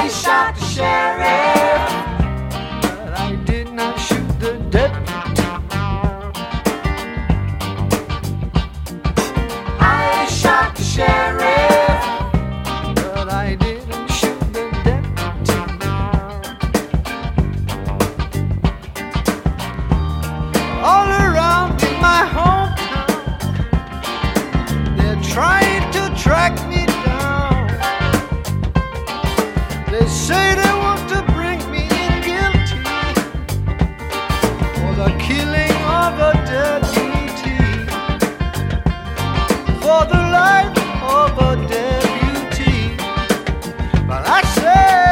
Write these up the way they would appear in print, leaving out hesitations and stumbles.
shot the sheriff, but I did not shoot the deputy. I shot the sheriff, But I didn't shoot the deputy. All around in my hometown, they're trying to track me down. They say they want to bring me in guilty for the killing of a deputy, for the life of a deputy. But I say,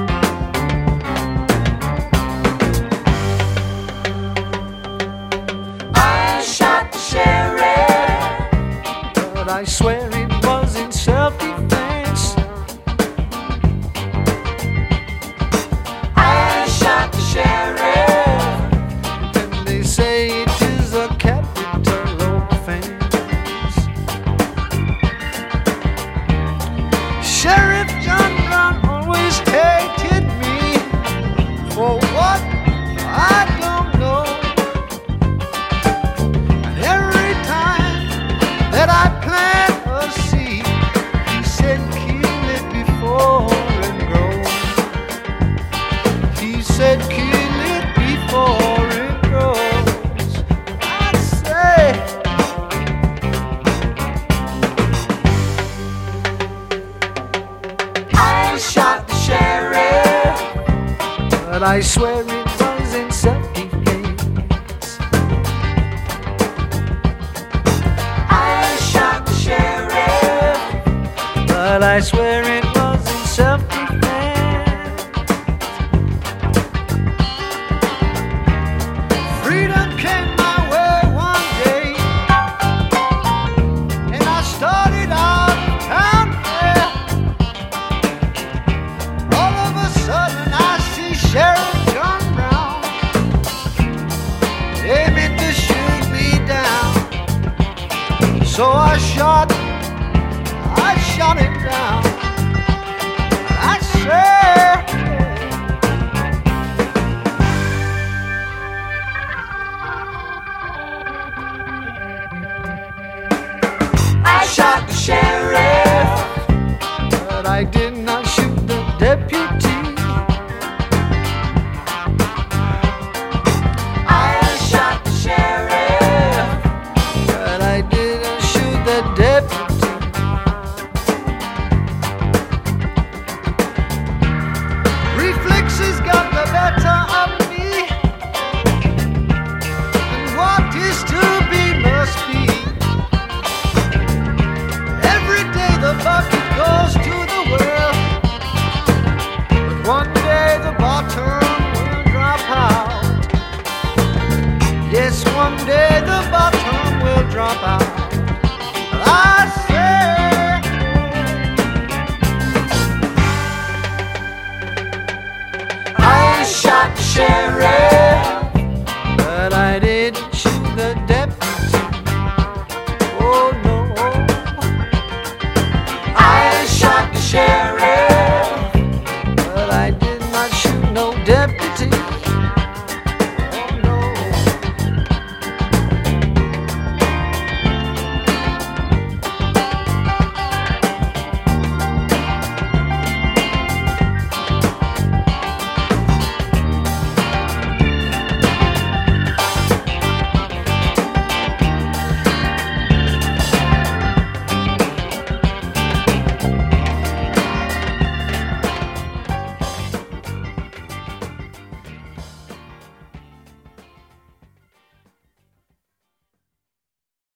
I shot the sheriff, but I swear it was in self-defense. I shot the sheriff, And they say it is a capital offense. Sheriff John Brown always hated me for what I don't know. And every time that I plant a seed, he said kill it before it grows. He said kill it before it grows. I say, I shot the sheriff, but I swear it was in self-defense. I shot the sheriff, But I swear it was in self-defense. Freedom came my way one day, and I started out town fair. All of a sudden I see Sheriff John Brown aiming to shoot me down. So I shot him down. I say, I shot the sheriff, but I did not shoot the deputy. I shot the sheriff, But I didn't shoot the deputy. Reflexes got the better of me, and what is to be must be. Every day the bucket goes to the well, but one day the bottom will drop out. Yes, one day the bottom will drop out. But I say, I shot the sheriff.